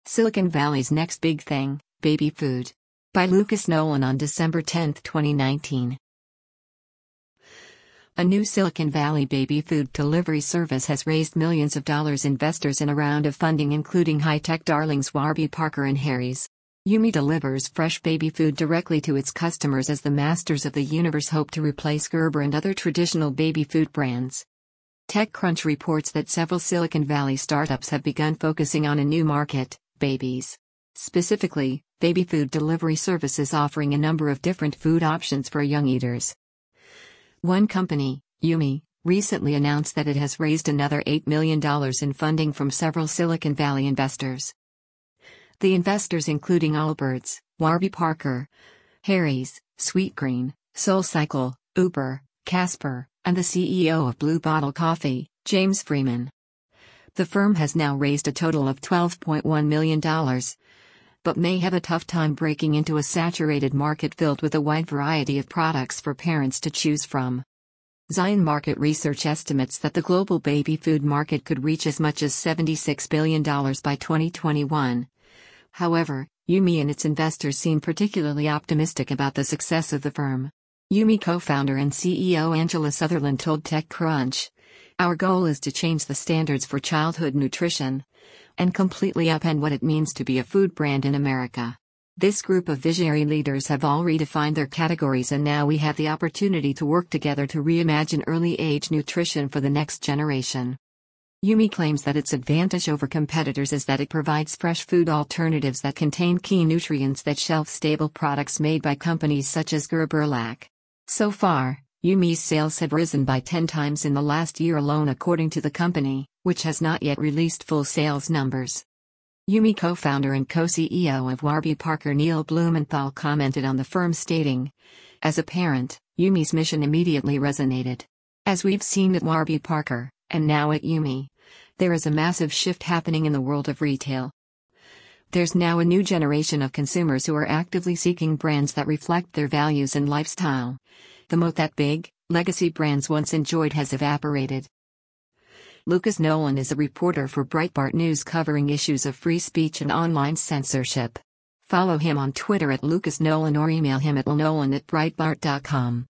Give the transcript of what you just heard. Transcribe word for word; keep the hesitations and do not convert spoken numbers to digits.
Silicon Valley's Next Big Thing, Baby Food. By Lucas Nolan on December tenth, twenty nineteen. A new Silicon Valley baby food delivery service has raised millions of dollars investors in a round of funding including high-tech darlings Warby Parker and Harry's. Yumi delivers fresh baby food directly to its customers as the masters of the universe hope to replace Gerber and other traditional baby food brands. TechCrunch reports that several Silicon Valley startups have begun focusing on a new market, babies. Specifically, baby food delivery services offering a number of different food options for young eaters. One company, Yumi, recently announced that it has raised another eight million dollars in funding from several Silicon Valley investors. The investors including Allbirds, Warby Parker, Harry's, Sweetgreen, SoulCycle, Uber, Casper, and the C E O of Blue Bottle Coffee, James Freeman. The firm has now raised a total of twelve point one million dollars, but may have a tough time breaking into a saturated market filled with a wide variety of products for parents to choose from. Zion Market Research estimates that the global baby food market could reach as much as seventy-six billion dollars by twenty twenty-one. However, Yumi and its investors seem particularly optimistic about the success of the firm. Yumi co-founder and C E O Angela Sutherland told TechCrunch, "Our goal is to change the standards for childhood nutrition and completely upend what it means to be a food brand in America. This group of visionary leaders have all redefined their categories and now we have the opportunity to work together to reimagine early-age nutrition for the next generation." Yumi claims that its advantage over competitors is that it provides fresh food alternatives that contain key nutrients that shelf-stable products made by companies such as Gerber lack. So far, Yumi's sales have risen by ten times in the last year alone according to the company, which has not yet released full sales numbers. Yumi co-founder and co-C E O of Warby Parker Neil Blumenthal commented on the firm stating, "As a parent, Yumi's mission immediately resonated. As we've seen at Warby Parker, and now at Yumi, there is a massive shift happening in the world of retail. There's now a new generation of consumers who are actively seeking brands that reflect their values and lifestyle. The moat that big, legacy brands once enjoyed has evaporated." Lucas Nolan is a reporter for Breitbart News covering issues of free speech and online censorship. Follow him on Twitter at Lucas Nolan or email him at nolan at breitbart dot com.